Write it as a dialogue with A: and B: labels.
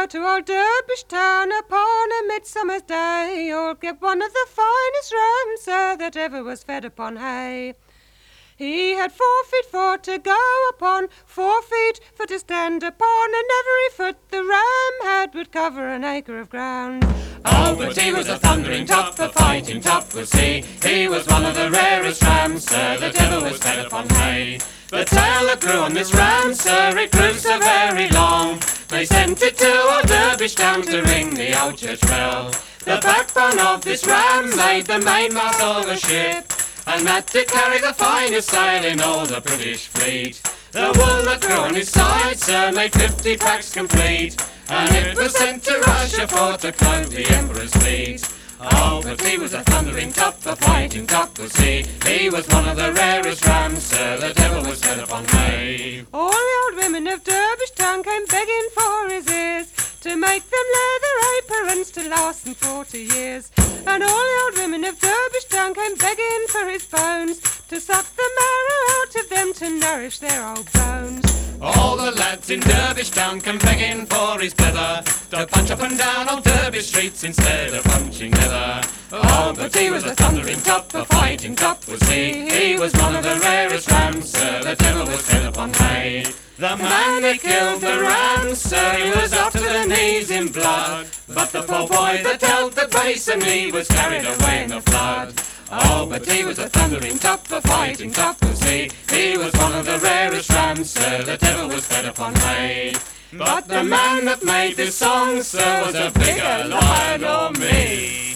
A: go to old Derbysh town upon a midsummer's day. You'll get one of the finest rams, sir, that ever was fed upon hay. He had 4 feet 4 to go upon, 4 feet for to stand upon, and every foot the ram had would cover an acre of ground.
B: Oh, but he was a thundering top, a fighting top was he. He was one of the rarest rams, sir, that ever was fed upon hay. The tail that grew on this ram, sir, it grew so very long. They sent it to old Derbysh town to ring the old church bell. The backbone of this ram made the mainmast of a ship, and that did carry the finest sail in all the British fleet. The wool that grew on his side, sir, made 50 packs complete, and it was sent to Russia for to clothe the Emperor's fleet. Oh, but he was a thundering top, a fighting top was he. He was one of the rarest rams, sir, that ever was fed upon hay.
A: All the old women of Derbysh town came begging for his ears, to make them leather aprons to last them 40 years. And all the old women of Derbysh town came begging for his bones, to suck the marrow out of them to nourish their old bones.
B: All the lads in Derbysh town came begging for his leather, to punch up and down old Derbysh streets instead of punching leather. Oh, but he was a thundering top, a fighting top was he. He was one of the rarest rams, sir, that ever was fed upon hay. The man that killed the ram, sir, he was up to the knees in blood, but the poor boy that held the basin, he was carried away in the flood. Oh, but he was a thundering top, a fighting top was he. He was one of the rarest rams, sir, that ever was fed upon hay. But the man that made this song, sir, was a bigger lion than me.